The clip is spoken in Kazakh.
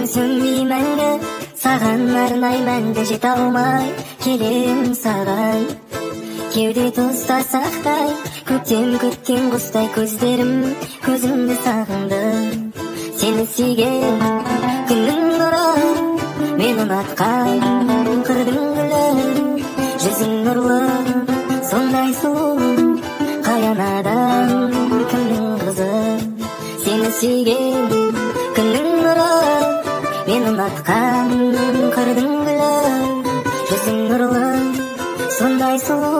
сөнбей мәңгі, саған арнаймын да жете алмай келем саған. Кеуде тұста сақтай, көктем күткен құстай көздерім, көзімді сағынды. Сені сүйген күннің нұры, мен ұнатқан қырдың гүлі. Жүзің нұрлы, сондай сұлу, қаянадан кімнің қызы. Сені сүйген күннің нұры, мен ұнатқан қырдың гүлі. Жүзің нұрлы, сондай сұлу,